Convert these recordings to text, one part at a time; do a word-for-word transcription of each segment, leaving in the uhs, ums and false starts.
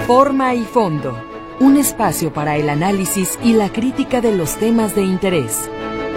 Forma y fondo, un espacio para el análisis y la crítica de los temas de interés.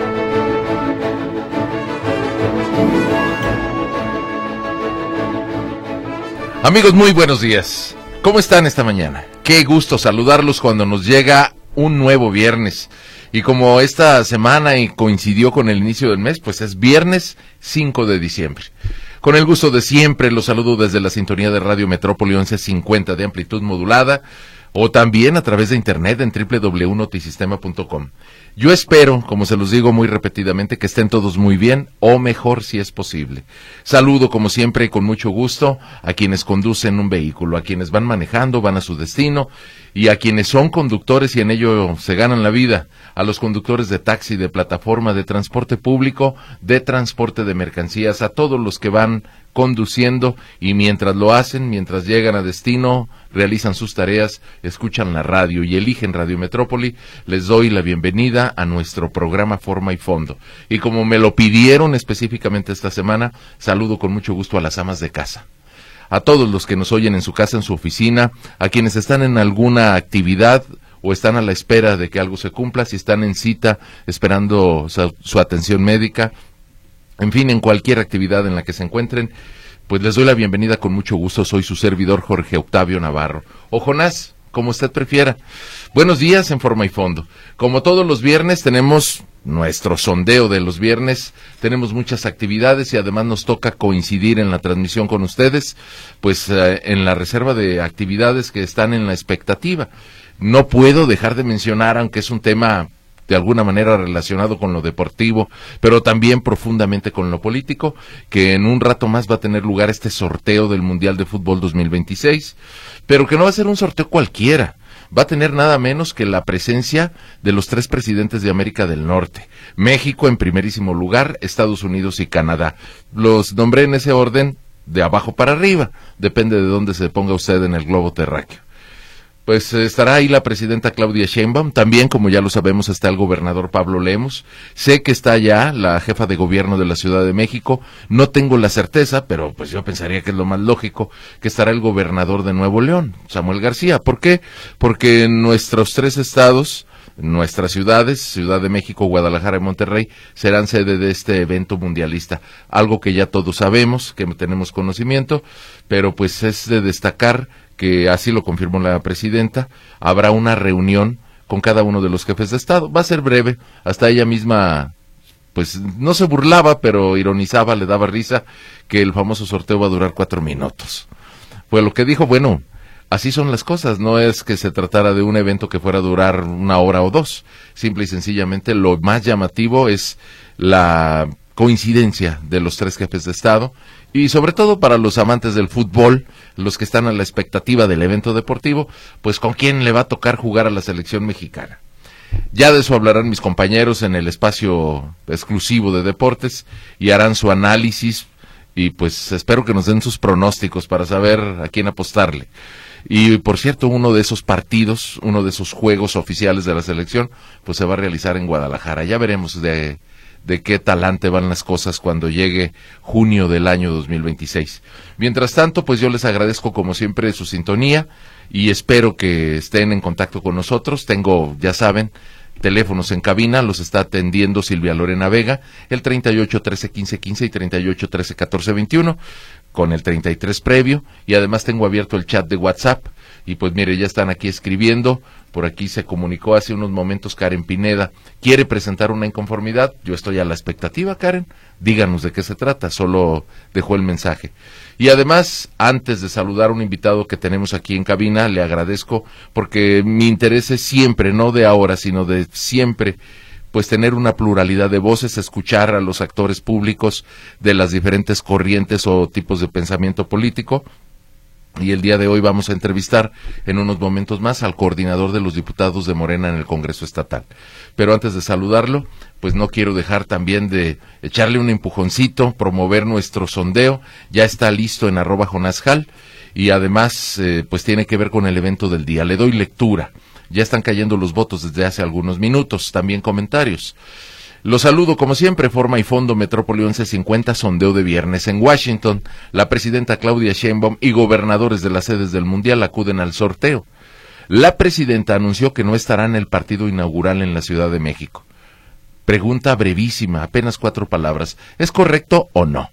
Amigos, muy buenos días. ¿Cómo están esta mañana? Qué gusto saludarlos cuando nos llega un nuevo viernes. Y como esta semana y coincidió con el inicio del mes, pues es viernes cinco de diciembre. Con el gusto de siempre, los saludo desde la sintonía de Radio Metrópoli once cincuenta de amplitud modulada, o también a través de internet en doble u doble u doble u punto notisistema punto com. Yo espero, como se los digo muy repetidamente, que estén todos muy bien, o mejor si es posible. Saludo, como siempre, y con mucho gusto a quienes conducen un vehículo, a quienes van manejando, van a su destino, y a quienes son conductores y en ello se ganan la vida, a los conductores de taxi, de plataforma, de transporte público, de transporte de mercancías, a todos los que van conduciendo y mientras lo hacen, mientras llegan a destino, realizan sus tareas, escuchan la radio y eligen Radio Metrópoli, les doy la bienvenida a nuestro programa Forma y Fondo. Y como me lo pidieron específicamente esta semana, saludo con mucho gusto a las amas de casa, a todos los que nos oyen en su casa, en su oficina, a quienes están en alguna actividad o están a la espera de que algo se cumpla, si están en cita esperando su, su atención médica, en fin, en cualquier actividad en la que se encuentren, pues les doy la bienvenida con mucho gusto. Soy su servidor Jorge Octavio Navarro, o Jonás, como usted prefiera. Buenos días en Forma y Fondo. Como todos los viernes tenemos nuestro sondeo de los viernes, tenemos muchas actividades y además nos toca coincidir en la transmisión con ustedes, pues eh, en la reserva de actividades que están en la expectativa. No puedo dejar de mencionar, aunque es un tema de alguna manera relacionado con lo deportivo, pero también profundamente con lo político, que en un rato más va a tener lugar este sorteo del Mundial de Fútbol dos mil veintiséis, pero que no va a ser un sorteo cualquiera, va a tener nada menos que la presencia de los tres presidentes de América del Norte, México en primerísimo lugar, Estados Unidos y Canadá. Los nombré en ese orden de abajo para arriba, depende de dónde se ponga usted en el globo terráqueo. Pues estará ahí la presidenta Claudia Sheinbaum, también, como ya lo sabemos, está el gobernador Pablo Lemos, sé que está ya la jefa de gobierno de la Ciudad de México, no tengo la certeza, pero pues yo pensaría que es lo más lógico, que estará el gobernador de Nuevo León, Samuel García. ¿Por qué? Porque nuestros tres estados, nuestras ciudades, Ciudad de México, Guadalajara y Monterrey, serán sede de este evento mundialista, algo que ya todos sabemos, que tenemos conocimiento, pero pues es de destacar que así lo confirmó la presidenta, habrá una reunión con cada uno de los jefes de Estado, va a ser breve, hasta ella misma, pues no se burlaba, pero ironizaba, le daba risa, que el famoso sorteo va a durar cuatro minutos. Pues lo que dijo, bueno, así son las cosas, no es que se tratara de un evento que fuera a durar una hora o dos, simple y sencillamente lo más llamativo es la coincidencia de los tres jefes de Estado, y sobre todo para los amantes del fútbol, los que están a la expectativa del evento deportivo, pues con quién le va a tocar jugar a la selección mexicana. Ya de eso hablarán mis compañeros en el espacio exclusivo de deportes y harán su análisis y pues espero que nos den sus pronósticos para saber a quién apostarle. Y por cierto, uno de esos partidos, uno de esos juegos oficiales de la selección, pues se va a realizar en Guadalajara. Ya veremos de de qué talante van las cosas cuando llegue junio del año dos mil veintiséis. Mientras tanto, pues yo les agradezco como siempre su sintonía y espero que estén en contacto con nosotros. Tengo, ya saben, teléfonos en cabina, los está atendiendo Silvia Lorena Vega, el treinta y ocho, trece, quince, quince y treinta y ocho, trece, catorce, veintiuno, con el treinta y tres previo, y además tengo abierto el chat de WhatsApp, y pues mire, ya están aquí escribiendo. Por aquí se comunicó hace unos momentos Karen Pineda, quiere presentar una inconformidad, yo estoy a la expectativa, Karen, díganos de qué se trata, solo dejó el mensaje. Y además, antes de saludar a un invitado que tenemos aquí en cabina, le agradezco porque mi interés es siempre, no de ahora, sino de siempre, pues tener una pluralidad de voces, escuchar a los actores públicos de las diferentes corrientes o tipos de pensamiento político. Y el día de hoy vamos a entrevistar en unos momentos más al coordinador de los diputados de Morena en el Congreso Estatal. Pero antes de saludarlo, pues no quiero dejar también de echarle un empujoncito, promover nuestro sondeo. Ya está listo en arroba jonasjal y además eh, pues tiene que ver con el evento del día. Le doy lectura. Ya están cayendo los votos desde hace algunos minutos, también comentarios. Los saludo como siempre, Forma y Fondo Metrópoli once cincuenta, sondeo de viernes en Washington. La presidenta Claudia Sheinbaum y gobernadores de las sedes del Mundial acuden al sorteo. La presidenta anunció que no estará en el partido inaugural en la Ciudad de México. Pregunta brevísima, apenas cuatro palabras. ¿Es correcto o no?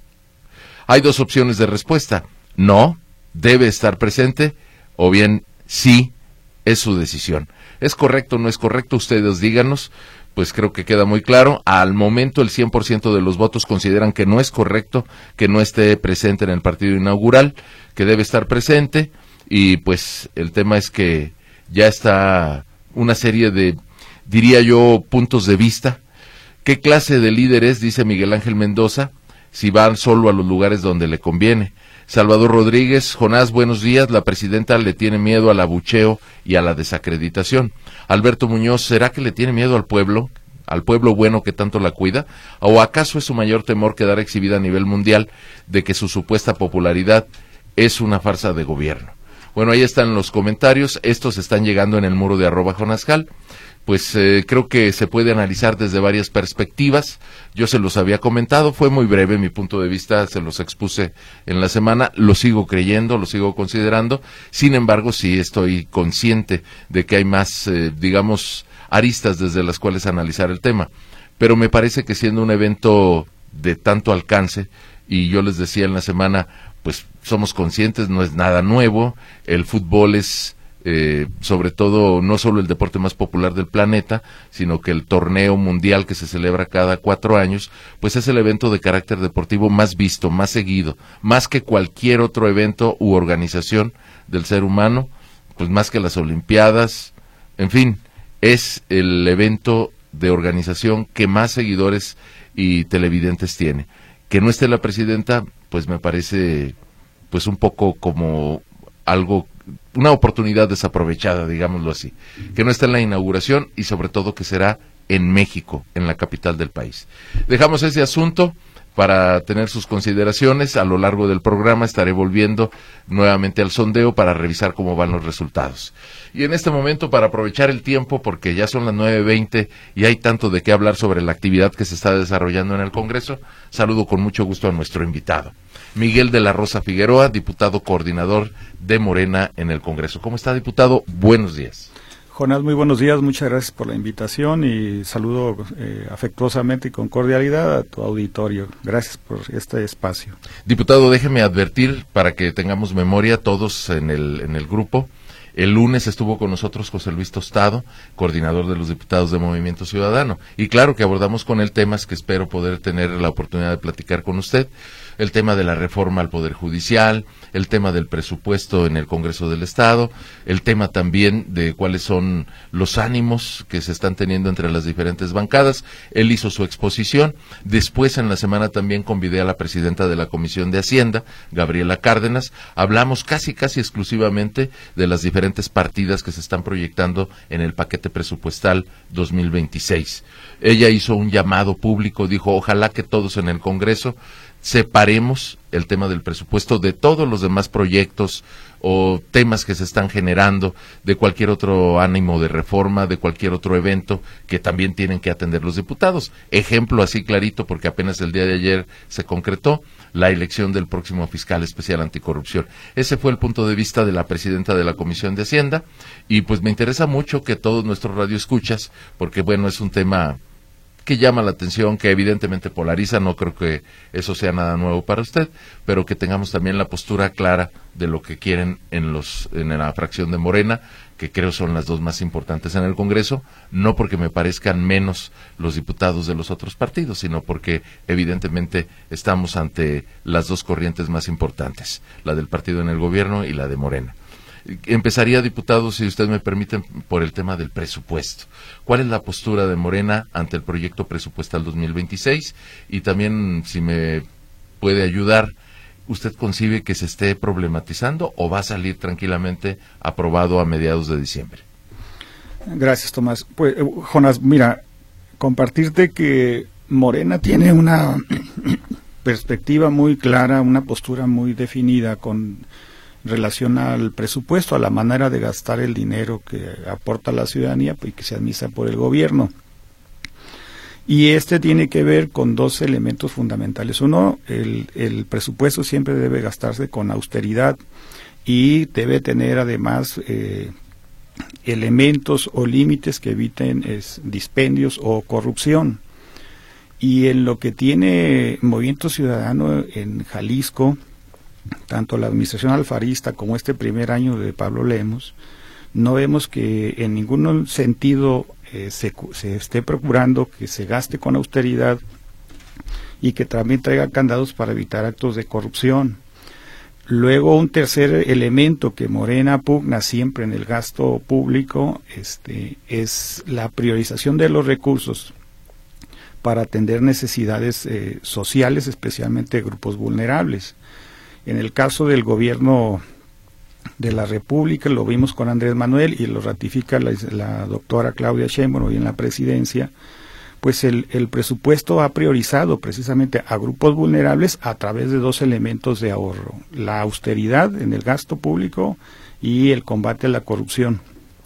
Hay dos opciones de respuesta. No, debe estar presente, o bien sí, es su decisión. ¿Es correcto o no es correcto? Ustedes díganos. Pues creo que queda muy claro. Al momento el cien por ciento de los votos consideran que no es correcto que no esté presente en el partido inaugural, que debe estar presente, y pues el tema es que ya está una serie de, diría yo, puntos de vista. ¿Qué clase de líder es? Dice Miguel Ángel Mendoza, si van solo a los lugares donde le conviene. Salvador Rodríguez, Jonás, buenos días, la presidenta le tiene miedo al abucheo y a la desacreditación. Alberto Muñoz, ¿será que le tiene miedo al pueblo, al pueblo bueno que tanto la cuida? ¿O acaso es su mayor temor quedar exhibida a nivel mundial de que su supuesta popularidad es una farsa de gobierno? Bueno, ahí están los comentarios, estos están llegando en el muro de arroba Jonascal. Pues eh, creo que se puede analizar desde varias perspectivas. Yo se los había comentado, fue muy breve mi punto de vista, se los expuse en la semana, lo sigo creyendo, lo sigo considerando. Sin embargo, sí estoy consciente de que hay más, eh, digamos, aristas desde las cuales analizar el tema. Pero me parece que siendo un evento de tanto alcance, y yo les decía en la semana, pues somos conscientes, no es nada nuevo, el fútbol es... Eh, sobre todo no solo el deporte más popular del planeta, sino que el torneo mundial que se celebra cada cuatro años, pues es el evento de carácter deportivo más visto, más seguido, más que cualquier otro evento u organización del ser humano, pues más que las Olimpiadas, en fin, es el evento de organización que más seguidores y televidentes tiene. Que no esté la presidenta, pues me parece pues un poco como algo, una oportunidad desaprovechada, digámoslo así, que no está en la inauguración y sobre todo que será en México, en la capital del país. Dejamos ese asunto para tener sus consideraciones. A lo largo del programa estaré volviendo nuevamente al sondeo para revisar cómo van los resultados. Y en este momento, para aprovechar el tiempo, porque ya son las nueve veinte y hay tanto de qué hablar sobre la actividad que se está desarrollando en el Congreso, saludo con mucho gusto a nuestro invitado, Miguel de la Rosa Figueroa, diputado coordinador de Morena en el Congreso. ¿Cómo está, diputado? Buenos días. Jonás, muy buenos días, muchas gracias por la invitación y saludo eh, afectuosamente y con cordialidad a tu auditorio. Gracias por este espacio. Diputado, déjeme advertir para que tengamos memoria todos en el, en el grupo. El lunes estuvo con nosotros José Luis Tostado, coordinador de los diputados de Movimiento Ciudadano, y claro que abordamos con él temas que espero poder tener la oportunidad de platicar con usted. El tema de la reforma al Poder Judicial, el tema del presupuesto en el Congreso del Estado, el tema también de cuáles son los ánimos que se están teniendo entre las diferentes bancadas. Él hizo su exposición. Después, en la semana, también convidé a la presidenta de la Comisión de Hacienda, Gabriela Cárdenas. Hablamos casi, casi exclusivamente de las diferentes partidas que se están proyectando en el paquete presupuestal dos mil veintiséis. Ella hizo un llamado público, dijo, ojalá que todos en el Congreso separemos el tema del presupuesto de todos los demás proyectos o temas que se están generando, de cualquier otro ánimo de reforma, de cualquier otro evento que también tienen que atender los diputados. Ejemplo así clarito, porque apenas el día de ayer se concretó la elección del próximo fiscal especial anticorrupción. Ese fue el punto de vista de la presidenta de la Comisión de Hacienda, y pues me interesa mucho que todos nuestros radioescuchas, porque bueno, es un tema que llama la atención, que evidentemente polariza, no creo que eso sea nada nuevo para usted, pero que tengamos también la postura clara de lo que quieren en los en la fracción de Morena, que creo son las dos más importantes en el Congreso, no porque me parezcan menos los diputados de los otros partidos, sino porque evidentemente estamos ante las dos corrientes más importantes, la del partido en el gobierno y la de Morena. Empezaría, diputado, si usted me permite, por el tema del presupuesto. ¿Cuál es la postura de Morena ante el proyecto presupuestal dos mil veintiséis? Y también, si me puede ayudar, ¿usted concibe que se esté problematizando o va a salir tranquilamente aprobado a mediados de diciembre? Gracias, Tomás. Pues, Jonás, mira, compartirte que Morena tiene una perspectiva muy clara, una postura muy definida con relación al presupuesto, a la manera de gastar el dinero que aporta la ciudadanía y que se administra por el gobierno. Y este tiene que ver con dos elementos fundamentales. Uno, el, el presupuesto siempre debe gastarse con austeridad y debe tener además eh, elementos o límites que eviten es, dispendios o corrupción. Y en lo que tiene Movimiento Ciudadano en Jalisco, tanto la administración alfarista como este primer año de Pablo Lemos, no vemos que en ningún sentido eh, se, se esté procurando que se gaste con austeridad y que también traiga candados para evitar actos de corrupción. Luego, un tercer elemento que Morena pugna siempre en el gasto público este, es la priorización de los recursos para atender necesidades eh, sociales, especialmente de grupos vulnerables. En el caso del gobierno de la República, lo vimos con Andrés Manuel y lo ratifica la, la doctora Claudia Sheinbaum hoy en la presidencia, pues el, el presupuesto ha priorizado precisamente a grupos vulnerables a través de dos elementos de ahorro: la austeridad en el gasto público y el combate a la corrupción.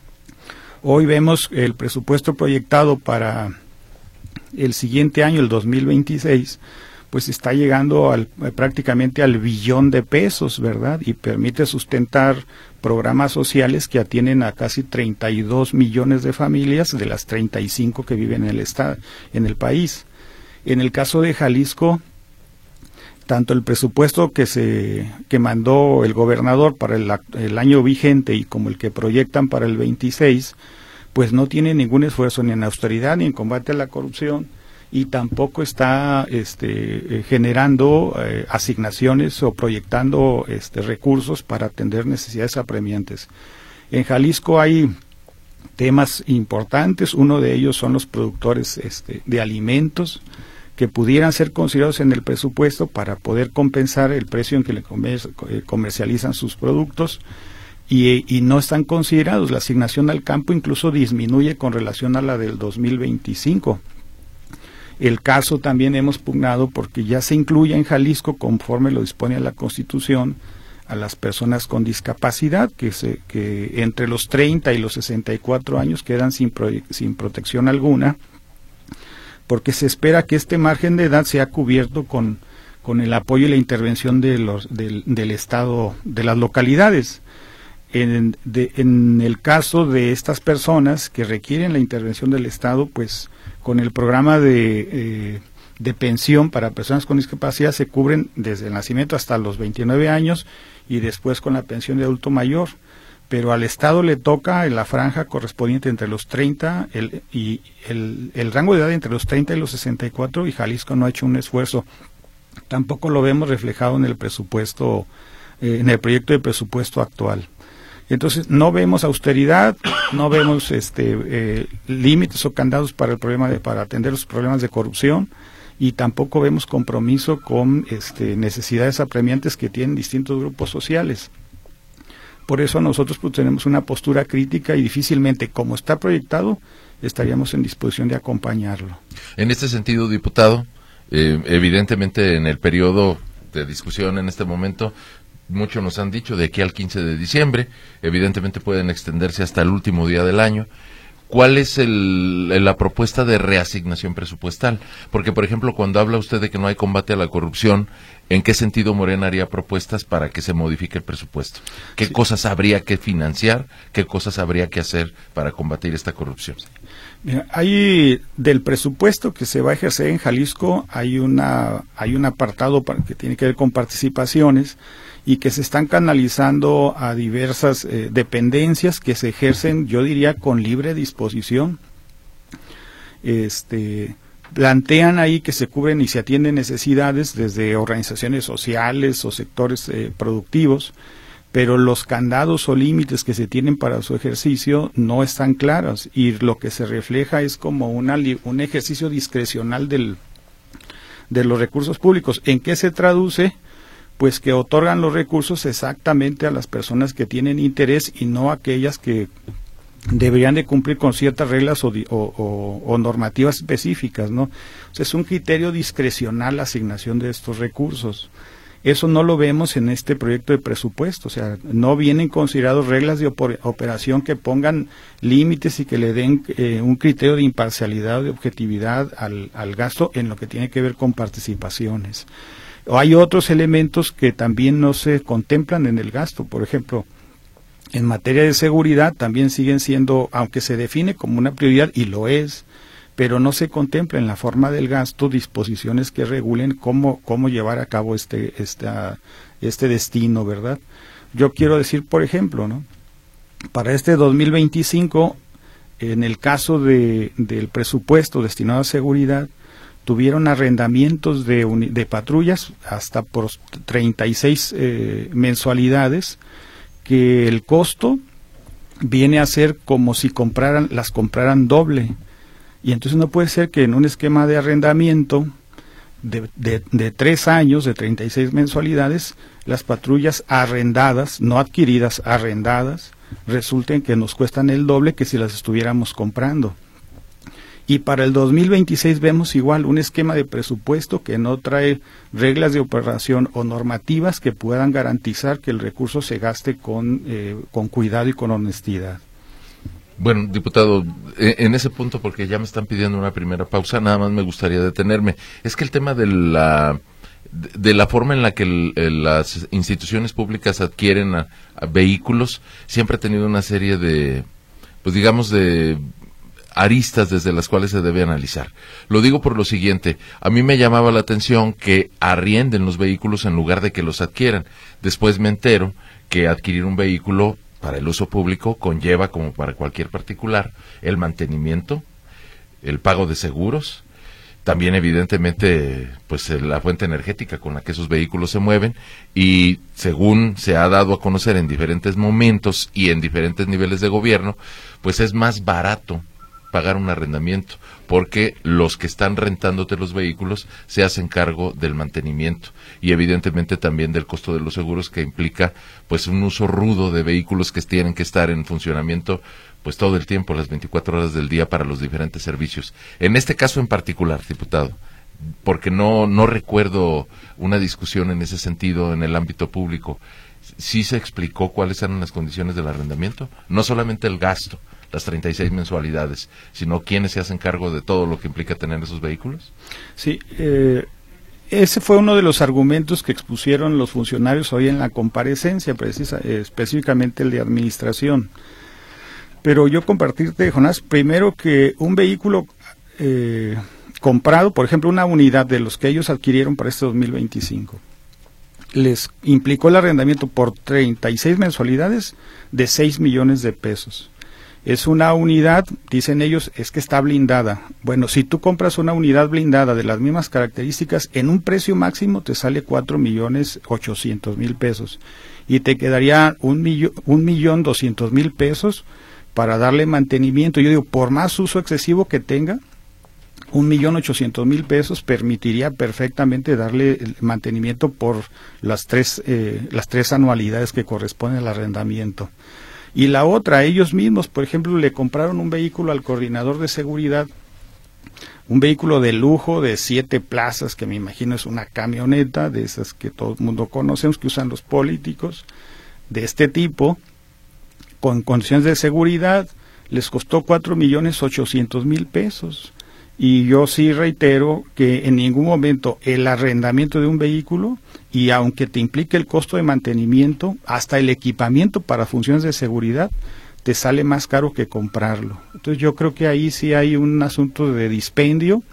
Hoy vemos el presupuesto proyectado para el siguiente año, el dos mil veintiséis, pues está llegando al, prácticamente al billón de pesos, ¿verdad? Y permite sustentar programas sociales que atienden a casi treinta y dos millones de familias de las treinta y cinco que viven en el estado, en el país. En el caso de Jalisco, tanto el presupuesto que se que mandó el gobernador para el, el año vigente y como el que proyectan para el veintiséis, pues no tiene ningún esfuerzo ni en austeridad ni en combate a la corrupción, y tampoco está este, eh, generando eh, asignaciones o proyectando este, recursos para atender necesidades apremiantes. En Jalisco hay temas importantes. Uno de ellos son los productores este, de alimentos, que pudieran ser considerados en el presupuesto para poder compensar el precio en que le comer, eh, comercializan sus productos, y, y no están considerados. La asignación al campo incluso disminuye con relación a la del dos mil veinticinco. El caso también hemos pugnado porque ya se incluye en Jalisco, conforme lo dispone la Constitución, a las personas con discapacidad, que, se, que entre los treinta y los sesenta y cuatro años quedan sin, pro, sin protección alguna, porque se espera que este margen de edad sea cubierto con, con el apoyo y la intervención de los, del, del Estado, de las localidades. En, de, en el caso de estas personas que requieren la intervención del Estado, pues con el programa de, eh, de pensión para personas con discapacidad se cubren desde el nacimiento hasta los veintinueve años y después con la pensión de adulto mayor, pero al Estado le toca en la franja correspondiente entre los treinta el, y el, el rango de edad entre los treinta y los sesenta y cuatro, y Jalisco no ha hecho un esfuerzo. Tampoco lo vemos reflejado en el presupuesto, eh, en el proyecto de presupuesto actual. Entonces no vemos austeridad, no vemos este eh, límites o candados para el problema de, para atender los problemas de corrupción, y tampoco vemos compromiso con este, necesidades apremiantes que tienen distintos grupos sociales. Por eso nosotros pues, tenemos una postura crítica y difícilmente, como está proyectado, estaríamos en disposición de acompañarlo. En este sentido, diputado, eh, evidentemente en el periodo de discusión en este momento, muchos nos han dicho de aquí al quince de diciembre, evidentemente pueden extenderse hasta el último día del año. ¿Cuál es el, la propuesta de reasignación presupuestal? Porque, por ejemplo, cuando habla usted de que no hay combate a la corrupción, ¿en qué sentido Morena haría propuestas para que se modifique el presupuesto? ¿Qué sí. cosas habría que financiar? ¿Qué cosas habría que hacer para combatir esta corrupción? Mira, hay del presupuesto que se va a ejercer en Jalisco, hay una hay un apartado para, que tiene que ver con participaciones, y que se están canalizando a diversas eh, dependencias que se ejercen, yo diría, con libre disposición. Este, plantean ahí que se cubren y se atienden necesidades desde organizaciones sociales o sectores eh, productivos, pero los candados o límites que se tienen para su ejercicio no están claros, y lo que se refleja es como una, un ejercicio discrecional del, de los recursos públicos. ¿En qué se traduce? Pues que otorgan los recursos exactamente a las personas que tienen interés y no a aquellas que deberían de cumplir con ciertas reglas o, o, o, o normativas específicas, ¿no? O sea, es un criterio discrecional la asignación de estos recursos. Eso no lo vemos en este proyecto de presupuesto, o sea, no vienen considerados reglas de operación que pongan límites y que le den eh, un criterio de imparcialidad o de objetividad al, al gasto en lo que tiene que ver con participaciones. O hay otros elementos que también no se contemplan en el gasto, por ejemplo, en materia de seguridad también siguen siendo, aunque se define como una prioridad, y lo es, pero no se contempla en la forma del gasto disposiciones que regulen cómo, cómo llevar a cabo este, esta, este destino, ¿verdad? Yo quiero decir, por ejemplo, ¿no? Para este dos mil veinticinco, en el caso de, del presupuesto destinado a seguridad, tuvieron arrendamientos de, de patrullas hasta por treinta y seis eh, mensualidades, que el costo viene a ser como si compraran, las compraran doble. Y entonces no puede ser que en un esquema de arrendamiento de, de, de tres años, de treinta y seis mensualidades, las patrullas arrendadas, no adquiridas, arrendadas, resulten que nos cuestan el doble que si las estuviéramos comprando. Y para el dos mil veintiséis vemos igual un esquema de presupuesto que no trae reglas de operación o normativas que puedan garantizar que el recurso se gaste con, eh, con cuidado y con honestidad. Bueno, diputado, en ese punto, porque ya me están pidiendo una primera pausa, nada más me gustaría detenerme. Es que el tema de la de la forma en la que el, el, las instituciones públicas adquieren a, a vehículos siempre ha tenido una serie de, pues digamos, de aristas desde las cuales se debe analizar. Lo digo por lo siguiente, a mí me llamaba la atención que arrienden los vehículos en lugar de que los adquieran. Después me entero que adquirir un vehículo para el uso público conlleva, como para cualquier particular, el mantenimiento, el pago de seguros, también evidentemente pues la fuente energética con la que esos vehículos se mueven, y según se ha dado a conocer en diferentes momentos y en diferentes niveles de gobierno, pues es más barato pagar un arrendamiento, porque los que están rentándote los vehículos se hacen cargo del mantenimiento y evidentemente también del costo de los seguros, que implica pues un uso rudo de vehículos que tienen que estar en funcionamiento pues todo el tiempo, las veinticuatro horas del día, para los diferentes servicios. En este caso en particular, diputado, porque no, no recuerdo una discusión en ese sentido en el ámbito público, ¿sí se explicó cuáles eran las condiciones del arrendamiento? No solamente el gasto, las treinta y seis mensualidades, sino quiénes se hacen cargo de todo lo que implica tener esos vehículos. Sí, eh, ese fue uno de los argumentos que expusieron los funcionarios hoy en la comparecencia, precisa, eh, específicamente el de administración. Pero yo compartirte, Jonás, primero que un vehículo eh, comprado, por ejemplo, una unidad de los que ellos adquirieron para este dos mil veinticinco, les implicó el arrendamiento por treinta y seis mensualidades de seis millones de pesos. Es una unidad, dicen ellos, es que está blindada. Bueno, si tú compras una unidad blindada de las mismas características, en un precio máximo te sale cuatro millones ochocientos mil pesos. Y te quedaría un millón, un millón doscientos mil pesos para darle mantenimiento. Yo digo, por más uso excesivo que tenga, un millón ochocientos mil pesos permitiría perfectamente darle el mantenimiento por las tres, eh, las tres anualidades que corresponden al arrendamiento. Y la otra, ellos mismos, por ejemplo, le compraron un vehículo al coordinador de seguridad, un vehículo de lujo de siete plazas, que me imagino es una camioneta, de esas que todo el mundo conocemos, que usan los políticos, de este tipo, con condiciones de seguridad, les costó cuatro millones ochocientos mil pesos. Y yo sí reitero que en ningún momento el arrendamiento de un vehículo, y aunque te implique el costo de mantenimiento, hasta el equipamiento para funciones de seguridad, te sale más caro que comprarlo. Entonces yo creo que ahí sí hay un asunto de dispendio,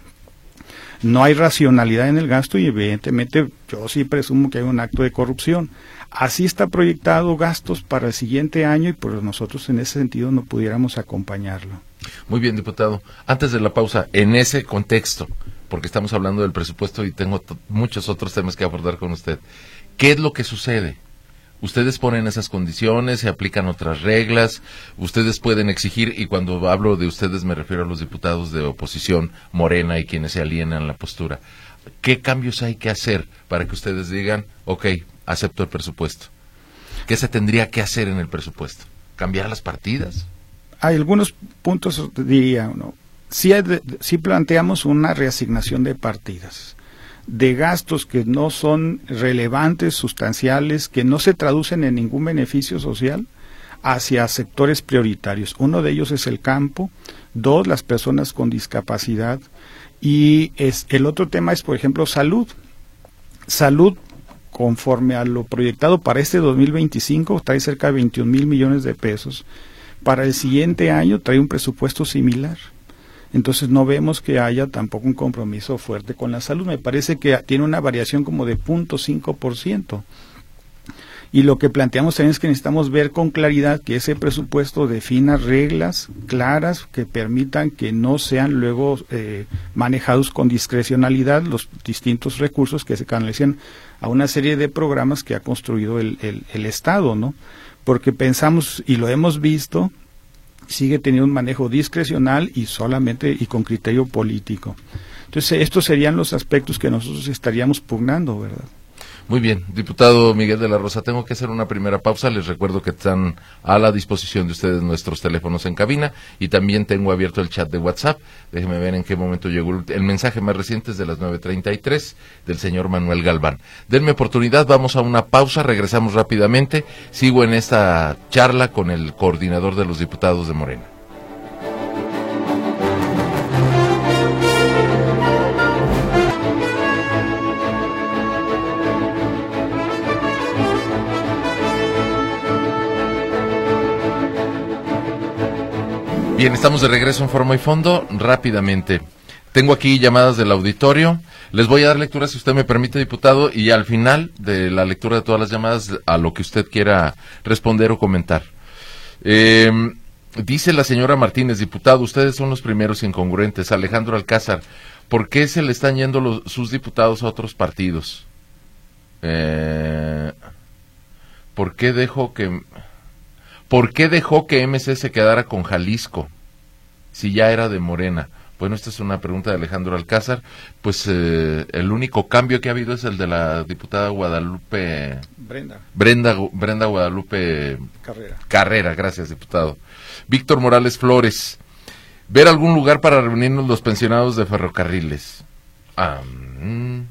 no hay racionalidad en el gasto y evidentemente yo sí presumo que hay un acto de corrupción. Así está proyectado gastos para el siguiente año y pues nosotros en ese sentido no pudiéramos acompañarlo. Muy bien, diputado. Antes de la pausa, en ese contexto, porque estamos hablando del presupuesto y tengo t- muchos otros temas que abordar con usted, ¿qué es lo que sucede? Ustedes ponen esas condiciones, se aplican otras reglas, ustedes pueden exigir, y cuando hablo de ustedes me refiero a los diputados de oposición, Morena y quienes se alienan la postura. ¿Qué cambios hay que hacer para que ustedes digan, ok, acepto el presupuesto? ¿Qué se tendría que hacer en el presupuesto? ¿Cambiar las partidas? Hay algunos puntos, diría uno. Sí, sí planteamos una reasignación de partidas. de gastos que no son relevantes, sustanciales, que no se traducen en ningún beneficio social, hacia sectores prioritarios. Uno de ellos es el campo, dos, las personas con discapacidad, y es, el otro tema es, por ejemplo, salud. Salud, conforme a lo proyectado para este dos mil veinticinco, trae cerca de veintiún mil millones de pesos. Para el siguiente año trae un presupuesto similar. Entonces no vemos que haya tampoco un compromiso fuerte con la salud. Me parece que tiene una variación como de cero punto cinco por ciento. Y lo que planteamos también es que necesitamos ver con claridad que ese presupuesto defina reglas claras que permitan que no sean luego eh, manejados con discrecionalidad los distintos recursos que se canalicen a una serie de programas que ha construido el, el, el Estado, ¿no? Porque pensamos, y lo hemos visto, sigue teniendo un manejo discrecional y solamente y con criterio político. Entonces, estos serían los aspectos que nosotros estaríamos pugnando, ¿verdad? Muy bien, diputado Miguel de la Rosa, tengo que hacer una primera pausa. Les recuerdo que están a la disposición de ustedes nuestros teléfonos en cabina y también tengo abierto el chat de WhatsApp. Déjenme ver en qué momento llegó el mensaje más reciente, es de las nueve treinta y tres, del señor Manuel Galván. Denme oportunidad, vamos a una pausa, regresamos rápidamente. Sigo en esta charla con el coordinador de los diputados de Morena. Bien, estamos de regreso en Forma y Fondo. Rápidamente, tengo aquí llamadas del auditorio. Les voy a dar lectura, si usted me permite, diputado, y al final de la lectura de todas las llamadas, a lo que usted quiera responder o comentar. Eh, dice la señora Martínez, diputado, ustedes son los primeros incongruentes. Alejandro Alcázar, ¿por qué se le están yendo los, sus diputados a otros partidos? Eh, ¿Por qué dejó que... ¿Por qué dejó que M C se quedara con Jalisco si ya era de Morena? Bueno, esta es una pregunta de Alejandro Alcázar. Pues eh, el único cambio que ha habido es el de la diputada Guadalupe... Brenda. Brenda, Brenda Guadalupe... Carrera. Carrera, gracias, diputado. Víctor Morales Flores. ¿Ver algún lugar para reunirnos los pensionados de ferrocarriles? Ah, mm.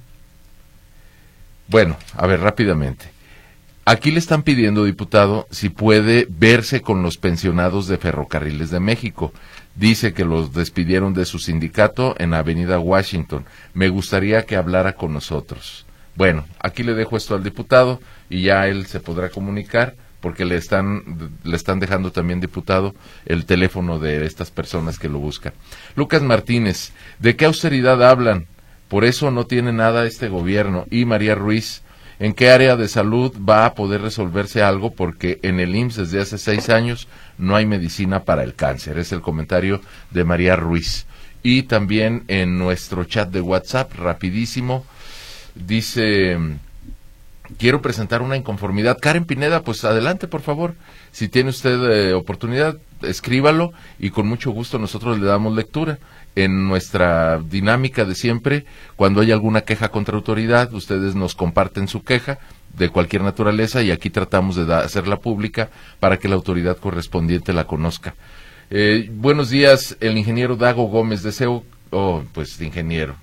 Bueno, a ver, rápidamente. Aquí le están pidiendo, diputado, si puede verse con los pensionados de Ferrocarriles de México. Dice que los despidieron de su sindicato en Avenida Washington. Me gustaría que hablara con nosotros. Bueno, aquí le dejo esto al diputado y ya él se podrá comunicar porque le están le están dejando también, diputado, el teléfono de estas personas que lo buscan. Lucas Martínez, ¿de qué austeridad hablan? Por eso no tiene nada este gobierno. Y María Ruiz, ¿en qué área de salud va a poder resolverse algo? Porque en el I M S S desde hace seis años no hay medicina para el cáncer. Es el comentario de María Ruiz. Y también en nuestro chat de WhatsApp, rapidísimo, dice, quiero presentar una inconformidad. Karen Pineda, pues adelante, por favor. Si tiene usted eh, oportunidad, escríbalo y con mucho gusto nosotros le damos lectura. En nuestra dinámica de siempre, cuando hay alguna queja contra autoridad, ustedes nos comparten su queja de cualquier naturaleza y aquí tratamos de da- hacerla pública para que la autoridad correspondiente la conozca. Eh, buenos días, el ingeniero Dago Gómez, deseo, oh, pues ingeniero,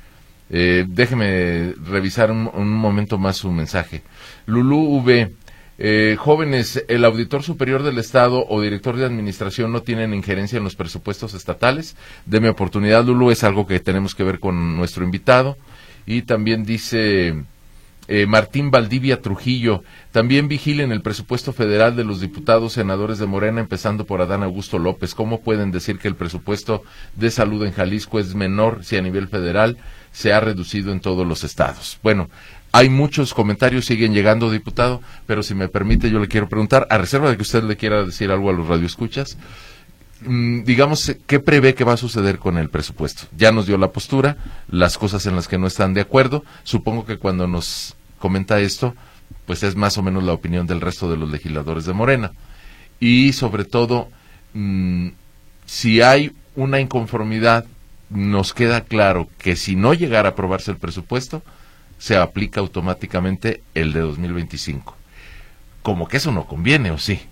eh, déjeme revisar un, un momento más su mensaje. Lulú V, Eh, jóvenes, el auditor superior del Estado o director de administración no tienen injerencia en los presupuestos estatales. Deme oportunidad, Lulu, es algo que tenemos que ver con nuestro invitado. Y también dice eh, Martín Valdivia Trujillo, también vigilen el presupuesto federal de los diputados senadores de Morena, empezando por Adán Augusto López. ¿Cómo pueden decir que el presupuesto de salud en Jalisco es menor si a nivel federal se ha reducido en todos los estados? Bueno, hay muchos comentarios, siguen llegando, diputado, pero si me permite yo le quiero preguntar, a reserva de que usted le quiera decir algo a los radioescuchas, mmm, digamos, ¿qué prevé que va a suceder con el presupuesto? Ya nos dio la postura, las cosas en las que no están de acuerdo, supongo que cuando nos comenta esto, pues es más o menos la opinión del resto de los legisladores de Morena. Y sobre todo, mmm, si hay una inconformidad, nos queda claro que si no llegara a aprobarse el presupuesto, se aplica automáticamente el de dos mil veinticinco. Como que eso no conviene, ¿o sí?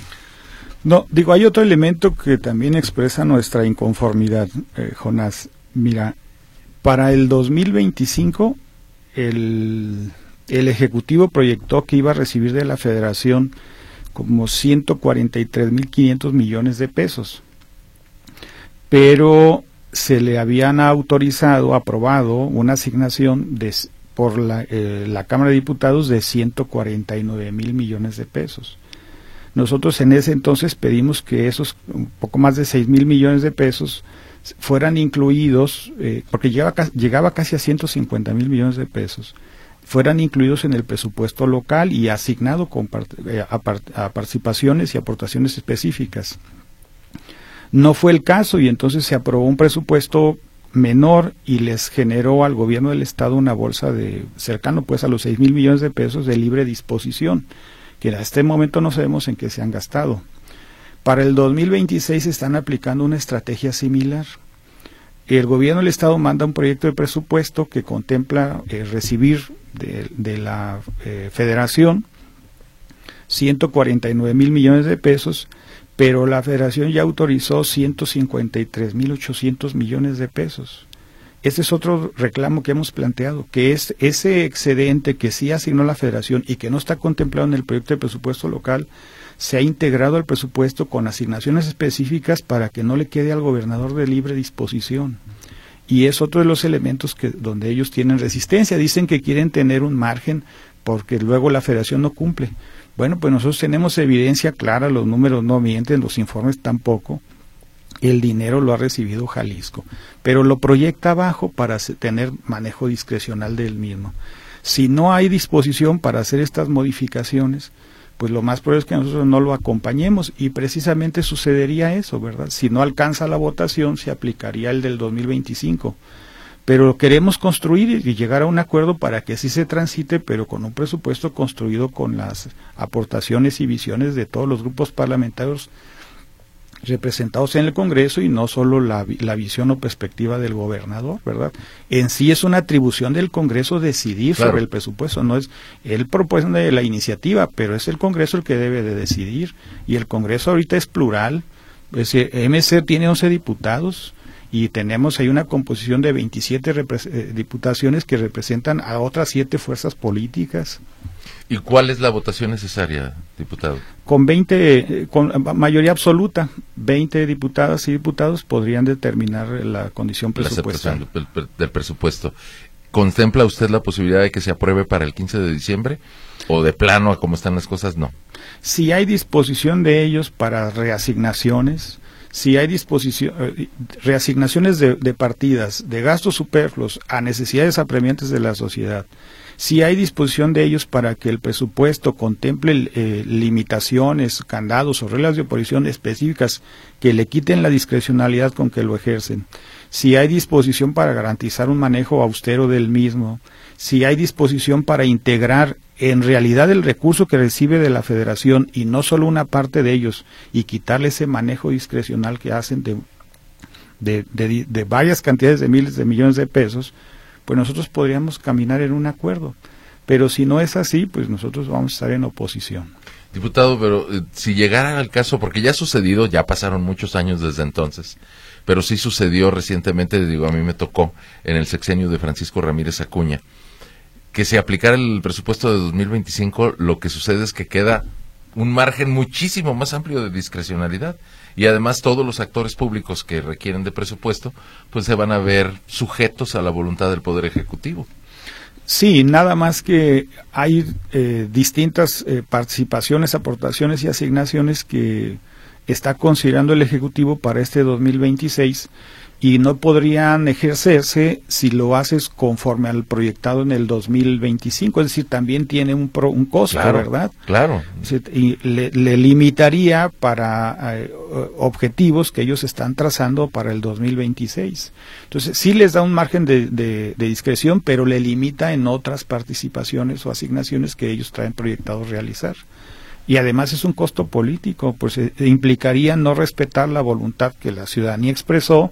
No, digo, hay otro elemento que también expresa nuestra inconformidad, eh, Jonás. Mira, Para el dos mil veinticinco, el, el Ejecutivo proyectó que iba a recibir de la Federación como ciento cuarenta y tres mil quinientos millones de pesos, pero se le habían autorizado, aprobado una asignación de, por la, eh, la Cámara de Diputados de ciento cuarenta y nueve mil millones de pesos. Nosotros en ese entonces pedimos que esos un poco más de seis mil millones de pesos fueran incluidos, eh, porque llegaba, llegaba casi a ciento cincuenta mil millones de pesos, fueran incluidos en el presupuesto local y asignado con part, eh, a, part, a participaciones y aportaciones específicas. No fue el caso y entonces se aprobó un presupuesto menor y les generó al gobierno del estado una bolsa de cercano pues a los seis mil millones de pesos de libre disposición, que a este momento no sabemos en qué se han gastado. Para el dos mil veintiséis están aplicando una estrategia similar. El gobierno del estado manda un proyecto de presupuesto que contempla eh, recibir de, de la eh, federación ciento cuarenta y nueve mil millones de pesos, pero la federación ya autorizó ciento cincuenta y tres mil ochocientos millones de pesos. Ese es otro reclamo que hemos planteado, que es ese excedente que sí asignó la federación y que no está contemplado en el proyecto de presupuesto local, se ha integrado al presupuesto con asignaciones específicas para que no le quede al gobernador de libre disposición. Y es otro de los elementos que donde ellos tienen resistencia. Dicen que quieren tener un margen porque luego la federación no cumple. Bueno, pues nosotros tenemos evidencia clara, los números no mienten, los informes tampoco. El dinero lo ha recibido Jalisco, pero lo proyecta abajo para tener manejo discrecional del mismo. Si no hay disposición para hacer estas modificaciones, pues lo más probable es que nosotros no lo acompañemos y precisamente sucedería eso, ¿verdad? Si no alcanza la votación, se aplicaría el del dos mil veinticinco. Pero queremos construir y llegar a un acuerdo para que sí se transite, pero con un presupuesto construido con las aportaciones y visiones de todos los grupos parlamentarios representados en el Congreso y no solo la, la visión o perspectiva del gobernador, ¿verdad? En sí es una atribución del Congreso decidir claro. sobre el presupuesto, no es él propone la iniciativa, pero es el Congreso el que debe de decidir y el Congreso ahorita es plural, es decir, M C tiene once diputados y tenemos ahí una composición de veintisiete eh, diputaciones que representan a otras siete fuerzas políticas. ¿Y cuál es la votación necesaria, diputado? Con veinte, con mayoría absoluta, veinte diputadas y diputados podrían determinar la condición presupuestal. La aceptación del presupuesto. ¿Contempla usted la posibilidad de que se apruebe para el quince de diciembre? ¿O de plano, a cómo están las cosas, no? Si hay disposición de ellos para reasignaciones, si hay disposición, reasignaciones de, de partidas, de gastos superfluos a necesidades apremiantes de la sociedad, si hay disposición de ellos para que el presupuesto contemple eh, limitaciones, candados o reglas de oposición específicas que le quiten la discrecionalidad con que lo ejercen, si hay disposición para garantizar un manejo austero del mismo, si hay disposición para integrar en realidad el recurso que recibe de la federación y no solo una parte de ellos y quitarle ese manejo discrecional que hacen de, de, de, de varias cantidades de miles de millones de pesos, pues nosotros podríamos caminar en un acuerdo. Pero si no es así, pues nosotros vamos a estar en oposición. Diputado, pero eh, si llegara al caso, porque ya ha sucedido, ya pasaron muchos años desde entonces, pero sí sucedió recientemente, digo, a mí me tocó en el sexenio de Francisco Ramírez Acuña, que se aplicara el presupuesto de dos mil veinticinco, lo que sucede es que queda un margen muchísimo más amplio de discrecionalidad y además todos los actores públicos que requieren de presupuesto pues se van a ver sujetos a la voluntad del Poder Ejecutivo. Sí, nada más que hay eh, distintas eh, participaciones, aportaciones y asignaciones que está considerando el Ejecutivo para este dos mil veintiséis y no podrían ejercerse si lo haces conforme al proyectado en el dos mil veinticinco, es decir, también tiene un, pro, un costo, claro, ¿verdad? Claro. Y le, le limitaría para eh, objetivos que ellos están trazando para el dos mil veintiséis. Entonces, sí les da un margen de, de, de discreción, pero le limita en otras participaciones o asignaciones que ellos traen proyectados realizar. Y además es un costo político, pues eh, implicaría no respetar la voluntad que la ciudadanía expresó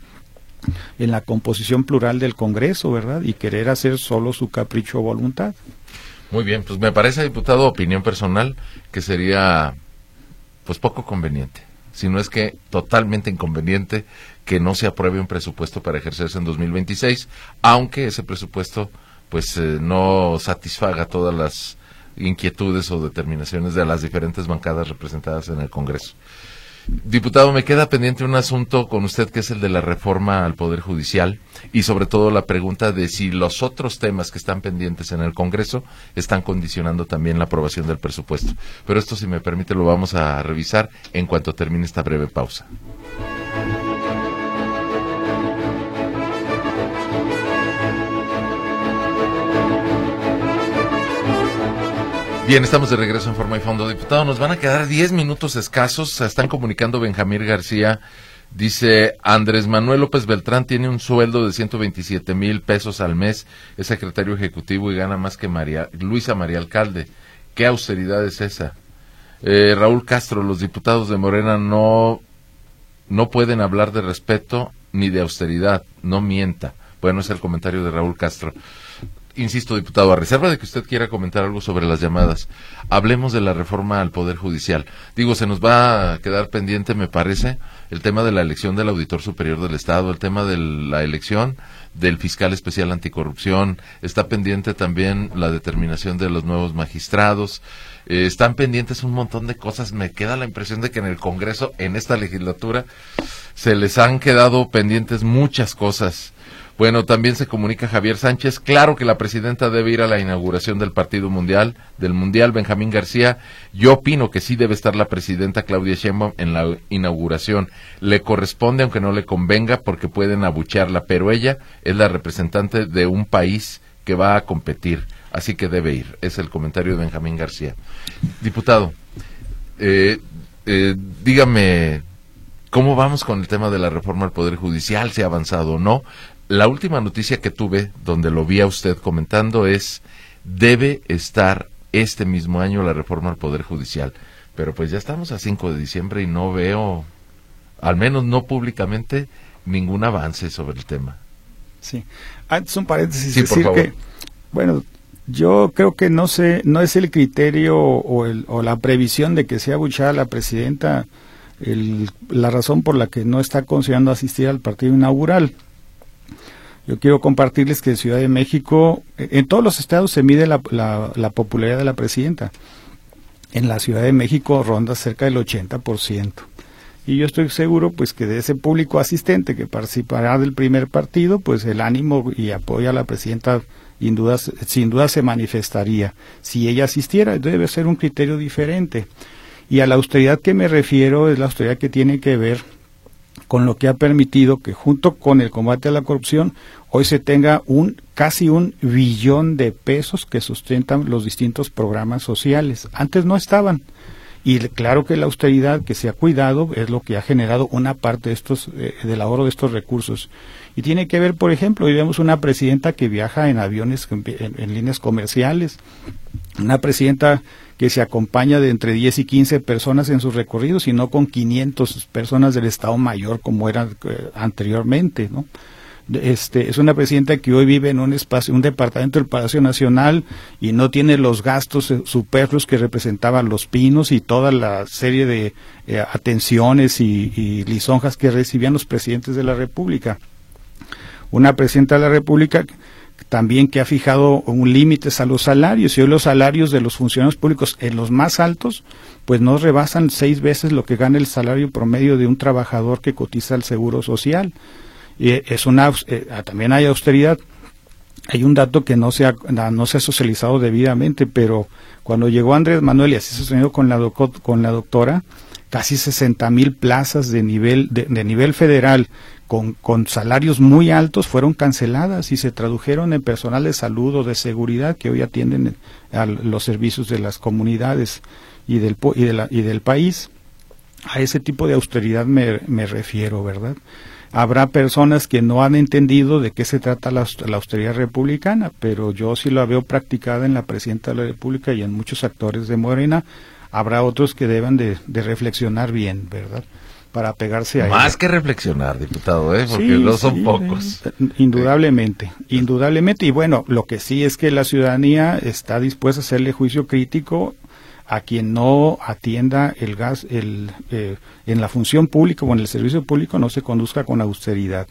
en la composición plural del Congreso, ¿verdad? Y querer hacer solo su capricho o voluntad. Muy bien, pues me parece, diputado, opinión personal, que sería pues poco conveniente. sino es que totalmente inconveniente que no se apruebe un presupuesto para ejercerse en dos mil veintiséis, aunque ese presupuesto pues eh, no satisfaga todas las inquietudes o determinaciones de las diferentes bancadas representadas en el Congreso. Diputado, me queda pendiente un asunto con usted, que es el de la reforma al Poder Judicial, y sobre todo la pregunta de si los otros temas que están pendientes en el Congreso están condicionando también la aprobación del presupuesto. Pero esto, si me permite, lo vamos a revisar en cuanto termine esta breve pausa. Bien, estamos de regreso en Forma y Fondo. Diputado, nos van a quedar diez minutos escasos. Se están comunicando Benjamín García. Dice, Andrés Manuel López Beltrán tiene un sueldo de ciento veintisiete mil pesos al mes. Es secretario ejecutivo y gana más que María, Luisa María Alcalde. ¿Qué austeridad es esa? Eh, Raúl Castro, los diputados de Morena no, no pueden hablar de respeto ni de austeridad. No mienta. Bueno, es el comentario de Raúl Castro. Insisto, diputado, a reserva de que usted quiera comentar algo sobre las llamadas, hablemos de la reforma al Poder Judicial. Digo, se nos va a quedar pendiente, me parece, el tema de la elección del Auditor Superior del Estado, el tema de la elección del Fiscal Especial Anticorrupción, está pendiente también la determinación de los nuevos magistrados, eh, están pendientes un montón de cosas. Me queda la impresión de que en el Congreso, en esta legislatura, se les han quedado pendientes muchas cosas. Bueno, también se comunica Javier Sánchez, claro que la presidenta debe ir a la inauguración del Partido Mundial, del Mundial. Benjamín García, yo opino que sí debe estar la presidenta Claudia Sheinbaum en la inauguración. Le corresponde, aunque no le convenga, porque pueden abuchearla, pero ella es la representante de un país que va a competir, así que debe ir. Es el comentario de Benjamín García. Diputado, eh, eh, dígame, ¿cómo vamos con el tema de la reforma al Poder Judicial? ¿Se ha avanzado o no? La última noticia que tuve, donde lo vi a usted comentando, es debe estar este mismo año la reforma al Poder Judicial. Pero pues ya estamos a cinco de diciembre y no veo, al menos no públicamente, ningún avance sobre el tema. Sí. Antes un paréntesis, sí, decir por favor. que, bueno, yo creo que no sé, no es el criterio o, el, o la previsión de que sea abuchada la presidenta el, la razón por la que no está considerando asistir al partido inaugural. Yo quiero compartirles que en Ciudad de México, en todos los estados se mide la, la, la popularidad de la presidenta. En la Ciudad de México ronda cerca del ochenta por ciento. Y yo estoy seguro pues que de ese público asistente que participará del primer partido, pues el ánimo y apoyo a la presidenta sin duda, sin duda se manifestaría. Si ella asistiera, debe ser un criterio diferente. Y a la austeridad que me refiero es la austeridad que tiene que ver con lo que ha permitido que junto con el combate a la corrupción hoy se tenga un casi un billón de pesos que sustentan los distintos programas sociales. Antes no estaban. Y claro que la austeridad que se ha cuidado es lo que ha generado una parte de estos eh, del ahorro de estos recursos. Y tiene que ver, por ejemplo, hoy vemos una presidenta que viaja en aviones, en, en, en líneas comerciales, una presidenta que se acompaña de entre diez y quince personas en sus recorridos y no con quinientas personas del Estado Mayor como era eh, anteriormente, ¿no? Este, es una presidenta que hoy vive en un espacio, un departamento del Palacio Nacional y no tiene los gastos superfluos que representaban los pinos y toda la serie de eh, atenciones y, y lisonjas que recibían los presidentes de la República. Una presidenta de la República también que ha fijado un límite a los salarios, y hoy los salarios de los funcionarios públicos en los más altos pues no rebasan seis veces lo que gana el salario promedio de un trabajador que cotiza al Seguro Social. Y es una eh, también hay austeridad. Hay un dato que no se ha no se ha socializado debidamente, pero cuando llegó Andrés Manuel y así sostenido con la doco, con la doctora, casi sesenta mil plazas de nivel de, de nivel federal con con salarios muy altos fueron canceladas y se tradujeron en personal de salud o de seguridad que hoy atienden a los servicios de las comunidades y del y de la, y del país. A ese tipo de austeridad me me refiero, ¿verdad? Habrá personas que no han entendido de qué se trata la, la austeridad republicana, pero yo sí la veo practicada en la presidenta de la República y en muchos actores de Morena. Habrá otros que deban de, de reflexionar bien, ¿verdad?, para pegarse a ella. Más que reflexionar, diputado, ¿eh? Porque sí, no son sí, pocos. Eh, indudablemente, sí. indudablemente. Y bueno, lo que sí es que la ciudadanía está dispuesta a hacerle juicio crítico a quien no atienda el gas el, eh, en la función pública o en el servicio público no se conduzca con austeridad.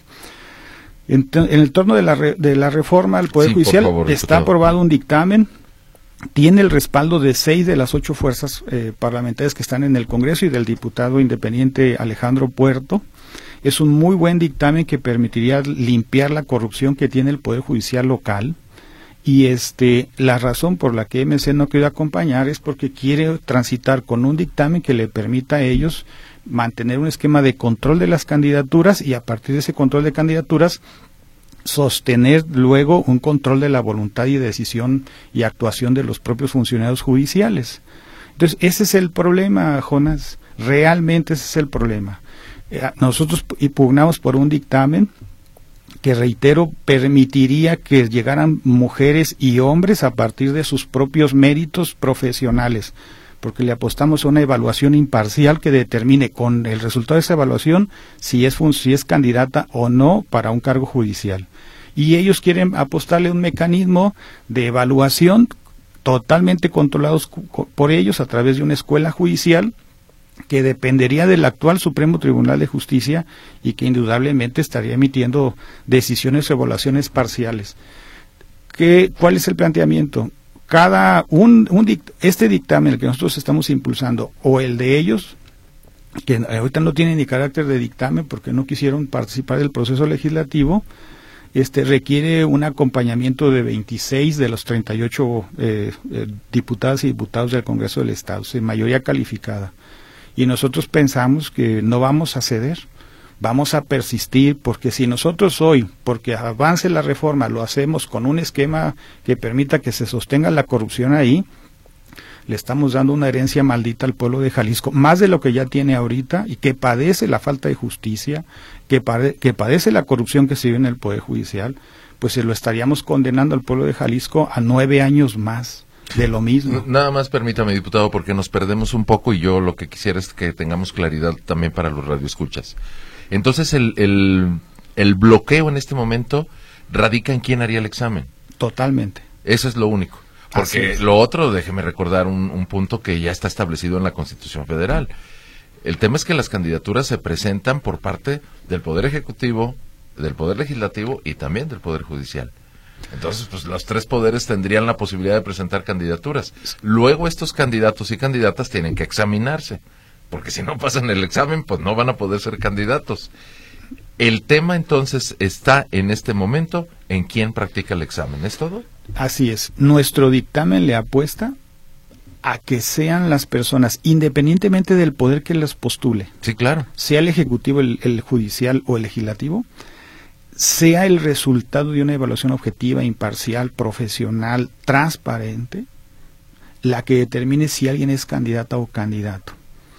En, en el torno de la, re, de la reforma al Poder sí, Judicial favor, está aprobado un dictamen, tiene el respaldo de seis de las ocho fuerzas eh, parlamentarias que están en el Congreso y del diputado independiente Alejandro Puerto. Es un muy buen dictamen que permitiría limpiar la corrupción que tiene el Poder Judicial local. Y este la razón por la que M C no quiere acompañar es porque quiere transitar con un dictamen que le permita a ellos mantener un esquema de control de las candidaturas y a partir de ese control de candidaturas sostener luego un control de la voluntad y decisión y actuación de los propios funcionarios judiciales. Entonces, ese es el problema, Jonas, realmente ese es el problema. Eh, nosotros impugnamos por un dictamen que, reitero, permitiría que llegaran mujeres y hombres a partir de sus propios méritos profesionales, porque le apostamos a una evaluación imparcial que determine con el resultado de esa evaluación si es, si es candidata o no para un cargo judicial. Y ellos quieren apostarle un mecanismo de evaluación totalmente controlados por ellos a través de una escuela judicial que dependería del actual Supremo Tribunal de Justicia y que indudablemente estaría emitiendo decisiones o evaluaciones parciales. ¿Qué, ¿Cuál es el planteamiento? Cada un, un dict, este dictamen el que nosotros estamos impulsando o el de ellos, que ahorita no tiene ni carácter de dictamen porque no quisieron participar del proceso legislativo, este requiere un acompañamiento de veintiséis de los treinta y ocho eh, eh, diputadas y diputados del Congreso del Estado, en mayoría calificada. Y nosotros pensamos que no vamos a ceder, vamos a persistir, porque si nosotros hoy, porque avance la reforma, lo hacemos con un esquema que permita que se sostenga la corrupción ahí, le estamos dando una herencia maldita al pueblo de Jalisco, más de lo que ya tiene ahorita, y que padece la falta de justicia, que, pade que padece la corrupción que se vive en el Poder Judicial, pues se lo estaríamos condenando al pueblo de Jalisco a nueve años más de lo mismo. Nada más permítame, diputado, porque nos perdemos un poco y yo lo que quisiera es que tengamos claridad también para los radioescuchas. Entonces, el, el, el bloqueo en este momento radica en quién haría el examen. Totalmente. Eso es lo único. Porque es. Lo otro, déjeme recordar un, un punto que ya está establecido en la Constitución Federal. El tema es que las candidaturas se presentan por parte del Poder Ejecutivo, del Poder Legislativo y también del Poder Judicial. Entonces, pues los tres poderes tendrían la posibilidad de presentar candidaturas. Luego estos candidatos y candidatas tienen que examinarse, porque si no pasan el examen, pues no van a poder ser candidatos. El tema entonces está en este momento en quién practica el examen, ¿es todo? Así es. Nuestro dictamen le apuesta a que sean las personas, independientemente del poder que las postule, sí, claro, sea el ejecutivo, el, el judicial o el legislativo, sea el resultado de una evaluación objetiva, imparcial, profesional, transparente, la que determine si alguien es candidata o candidato.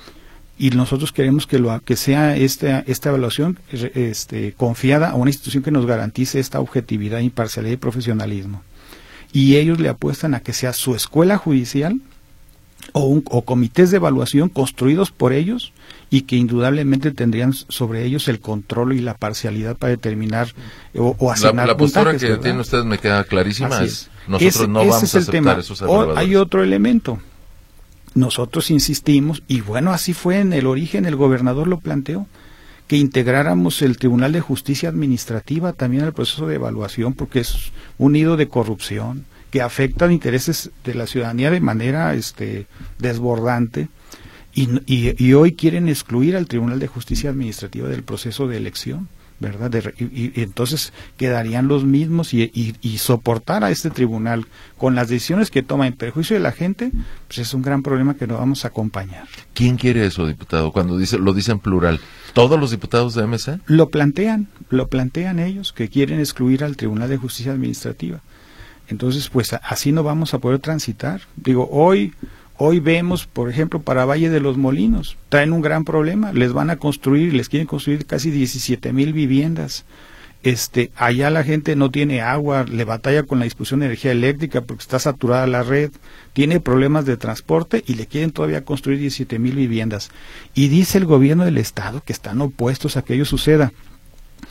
Y nosotros queremos que lo que sea esta esta evaluación este, confiada a una institución que nos garantice esta objetividad, imparcialidad y profesionalismo. Y ellos le apuestan a que sea su escuela judicial o, un, o comités de evaluación construidos por ellos y que indudablemente tendrían sobre ellos el control y la parcialidad para determinar o, o asignar la, la postura puntajes, que ¿verdad? Tienen ustedes me queda clarísima. Es. Es, nosotros ese, no ese vamos es a el aceptar tema. esos O, evaluadores. hay otro elemento. Nosotros insistimos, y bueno, así fue en el origen, el gobernador lo planteó, que integráramos el Tribunal de Justicia Administrativa también al proceso de evaluación, porque es un nido de corrupción que afecta intereses de la ciudadanía de manera este, desbordante, y, y, y hoy quieren excluir al Tribunal de Justicia Administrativa del proceso de elección, ¿verdad? De, y, y entonces quedarían los mismos y, y, y soportar a este tribunal con las decisiones que toma en perjuicio de la gente, pues es un gran problema que no vamos a acompañar. ¿Quién quiere eso, diputado? Cuando dice lo dice en plural, ¿todos los diputados de M C? Lo plantean, lo plantean ellos, que quieren excluir al Tribunal de Justicia Administrativa. Entonces, pues así no vamos a poder transitar. Digo, hoy... Hoy vemos, por ejemplo, para Valle de los Molinos, traen un gran problema, les van a construir, les quieren construir casi diecisiete mil viviendas. Este, allá la gente no tiene agua, le batalla con la distribución de energía eléctrica porque está saturada la red, tiene problemas de transporte y le quieren todavía construir diecisiete mil viviendas. Y dice el gobierno del estado que están opuestos a que ello suceda.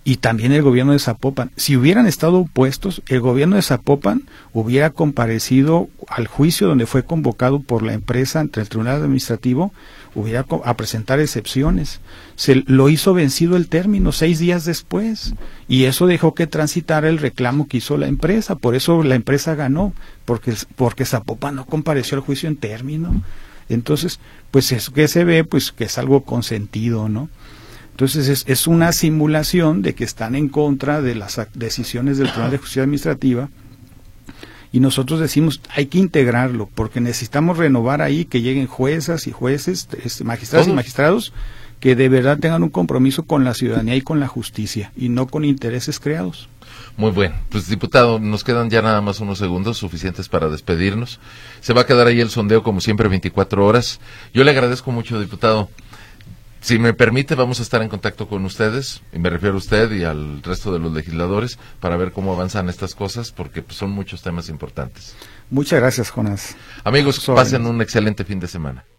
y también el gobierno de Zapopan. Si hubieran estado opuestos, el gobierno de Zapopan hubiera comparecido al juicio donde fue convocado por la empresa ante el Tribunal Administrativo, hubiera a presentar excepciones. Se lo hizo vencido el término seis días después, y eso dejó que transitara el reclamo que hizo la empresa. Por eso la empresa ganó, porque, porque Zapopan no compareció al juicio en término. Entonces, pues eso que se ve, pues que es algo consentido, ¿no? Entonces es, es una simulación de que están en contra de las decisiones del Tribunal de Justicia Administrativa, y nosotros decimos hay que integrarlo porque necesitamos renovar ahí, que lleguen juezas y jueces, este, magistrados y magistrados que de verdad tengan un compromiso con la ciudadanía y con la justicia y no con intereses creados. Muy bien, pues diputado, nos quedan ya nada más unos segundos suficientes para despedirnos. Se va a quedar ahí el sondeo como siempre veinticuatro horas. Yo le agradezco mucho, diputado. Si me permite, vamos a estar en contacto con ustedes, y me refiero a usted y al resto de los legisladores, para ver cómo avanzan estas cosas, porque pues, son muchos temas importantes. Muchas gracias, Jonás. Amigos, pasen un excelente fin de semana.